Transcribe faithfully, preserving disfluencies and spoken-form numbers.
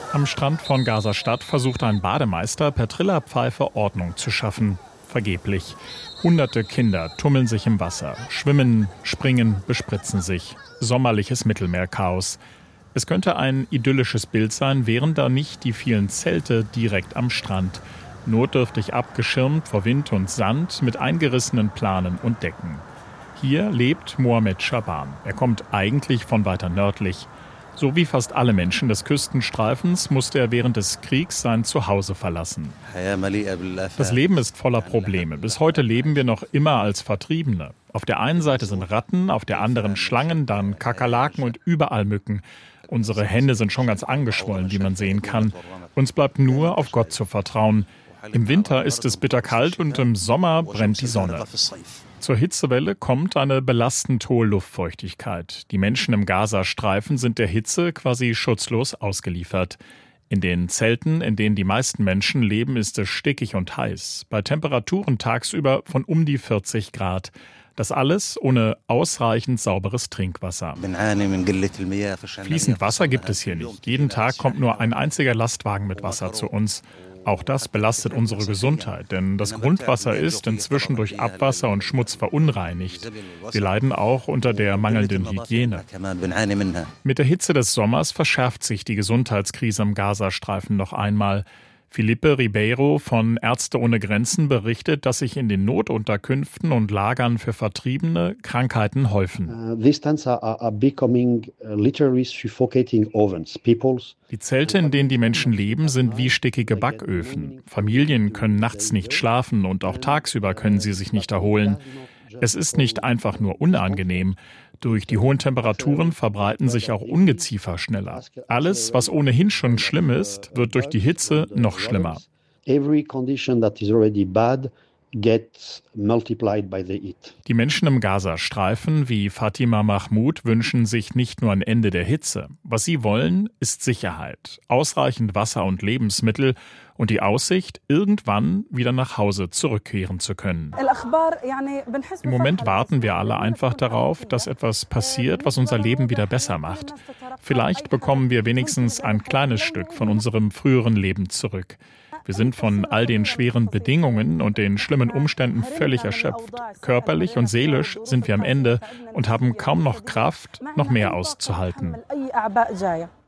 Am Strand von Gaza-Stadt versucht ein Bademeister per Trillerpfeife Ordnung zu schaffen. Vergeblich. Hunderte Kinder tummeln sich im Wasser, schwimmen, springen, bespritzen sich. Sommerliches Mittelmeerchaos. Es könnte ein idyllisches Bild sein, wären da nicht die vielen Zelte direkt am Strand. Notdürftig abgeschirmt vor Wind und Sand mit eingerissenen Planen und Decken. Hier lebt Mohamed Schaban. Er kommt eigentlich von weiter nördlich. So wie fast alle Menschen des Küstenstreifens musste er während des Kriegs sein Zuhause verlassen. Das Leben ist voller Probleme. Bis heute leben wir noch immer als Vertriebene. Auf der einen Seite sind Ratten, auf der anderen Schlangen, dann Kakerlaken und überall Mücken. Unsere Hände sind schon ganz angeschwollen, wie man sehen kann. Uns bleibt nur, auf Gott zu vertrauen. Im Winter ist es bitterkalt und im Sommer brennt die Sonne. Zur Hitzewelle kommt eine belastend hohe Luftfeuchtigkeit. Die Menschen im Gazastreifen sind der Hitze quasi schutzlos ausgeliefert. In den Zelten, in denen die meisten Menschen leben, ist es stickig und heiß. Bei Temperaturen tagsüber von um die vierzig Grad. Das alles ohne ausreichend sauberes Trinkwasser. Fließend Wasser gibt es hier nicht. Jeden Tag kommt nur ein einziger Lastwagen mit Wasser zu uns. Auch das belastet unsere Gesundheit, denn das Grundwasser ist inzwischen durch Abwasser und Schmutz verunreinigt. Wir leiden auch unter der mangelnden Hygiene. Mit der Hitze des Sommers verschärft sich die Gesundheitskrise im Gazastreifen noch einmal. Felipe Ribeiro von Ärzte ohne Grenzen berichtet, dass sich in den Notunterkünften und Lagern für Vertriebene Krankheiten häufen. Die Zelte, in denen die Menschen leben, sind wie stickige Backöfen. Familien können nachts nicht schlafen und auch tagsüber können sie sich nicht erholen. Es ist nicht einfach nur unangenehm. Durch die hohen Temperaturen verbreiten sich auch Ungeziefer schneller. Alles, was ohnehin schon schlimm ist, wird durch die Hitze noch schlimmer. Die Menschen im Gazastreifen wie Fatima Mahmoud wünschen sich nicht nur ein Ende der Hitze. Was sie wollen, ist Sicherheit, ausreichend Wasser und Lebensmittel und die Aussicht, irgendwann wieder nach Hause zurückkehren zu können. Im Moment warten wir alle einfach darauf, dass etwas passiert, was unser Leben wieder besser macht. Vielleicht bekommen wir wenigstens ein kleines Stück von unserem früheren Leben zurück. Wir sind von all den schweren Bedingungen und den schlimmen Umständen völlig erschöpft. Körperlich und seelisch sind wir am Ende und haben kaum noch Kraft, noch mehr auszuhalten.